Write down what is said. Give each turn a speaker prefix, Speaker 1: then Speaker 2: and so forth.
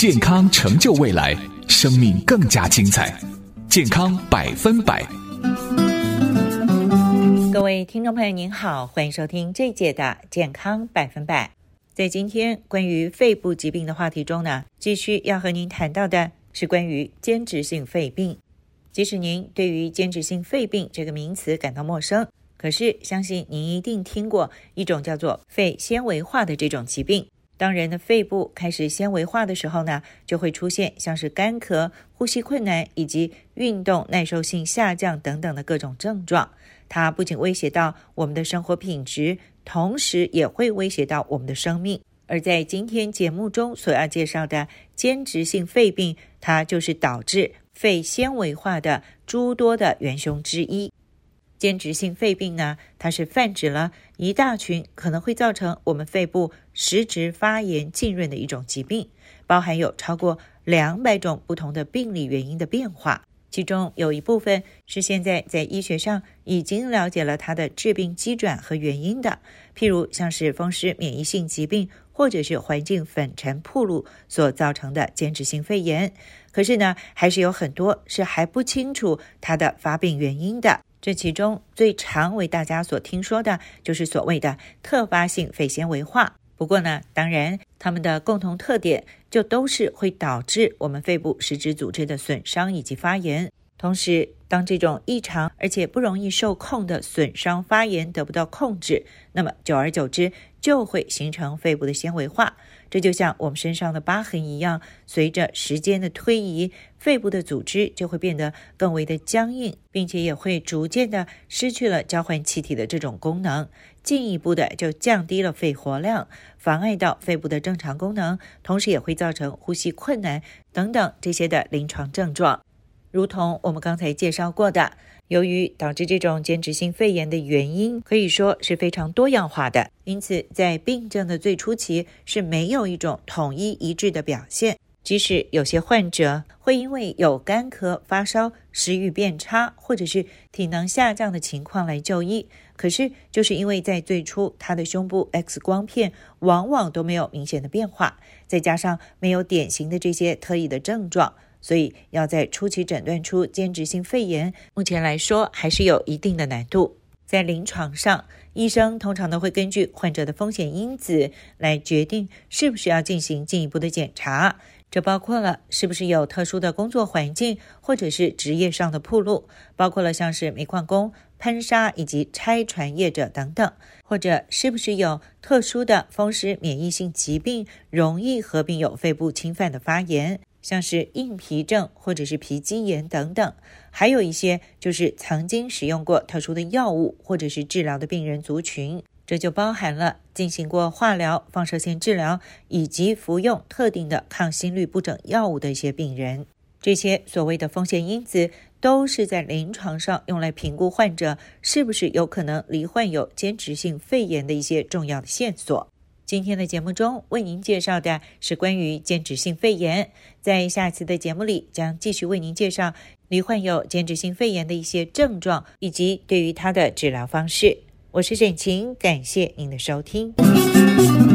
Speaker 1: 健康成就未来，生命更加精彩。健康100%。
Speaker 2: 各位听众朋友您好，欢迎收听这一节的健康100%。在今天关于肺部疾病的话题中呢，继续要和您谈到的是关于间质性肺病。即使您对于间质性肺病这个名词感到陌生，可是相信您一定听过一种叫做肺纤维化的这种疾病。当人的肺部开始纤维化的时候呢，就会出现像是干咳、呼吸困难以及运动耐受性下降等等的各种症状。它不仅威胁到我们的生活品质，同时也会威胁到我们的生命。而在今天节目中所要介绍的间质性肺病，它就是导致肺纤维化的诸多的元凶之一。间质性肺病呢，它是泛指了一大群可能会造成我们肺部实质发炎浸润的一种疾病，包含有超过200种不同的病理原因的变化，其中有一部分是现在在医学上已经了解了它的致病机转和原因的，譬如像是风湿免疫性疾病或者是环境粉尘暴露所造成的间质性肺炎。可是呢，还是有很多是还不清楚它的发病原因的。这其中最常为大家所听说的就是所谓的特发性肺纤维化。不过呢，当然它们的共同特点就都是会导致我们肺部实质组织的损伤以及发炎。同时，当这种异常而且不容易受控的损伤发炎得不到控制，那么久而久之就会形成肺部的纤维化。这就像我们身上的疤痕一样，随着时间的推移，肺部的组织就会变得更为的僵硬，并且也会逐渐的失去了交换气体的这种功能，进一步的就降低了肺活量，妨碍到肺部的正常功能，同时也会造成呼吸困难等等这些的临床症状。如同我们刚才介绍过的，由于导致这种间质性肺炎的原因可以说是非常多样化的，因此在病症的最初期是没有一种统一一致的表现。即使有些患者会因为有干咳、发烧、食欲变差或者是体能下降的情况来就医，可是就是因为在最初他的胸部 X 光片往往都没有明显的变化，再加上没有典型的这些特异的症状，所以要在初期诊断出间质性肺炎，目前来说还是有一定的难度。在临床上，医生通常都会根据患者的风险因子来决定是不是要进行进一步的检查，这包括了是不是有特殊的工作环境或者是职业上的暴露，包括了像是煤矿工、喷砂以及拆船业者等等，或者是不是有特殊的风湿免疫性疾病，容易合并有肺部侵犯的发炎，像是硬皮症或者是皮肌炎等等。还有一些就是曾经使用过特殊的药物或者是治疗的病人族群，这就包含了进行过化疗、放射线治疗以及服用特定的抗心律不整药物的一些病人。这些所谓的风险因子都是在临床上用来评估患者是不是有可能罹患有间质性肺炎的一些重要的线索。今天的节目中为您介绍的是关于间质性肺炎，在下次的节目里将继续为您介绍罹患有间质性肺炎的一些症状以及对于它的治疗方式。我是沈晴，感谢您的收听。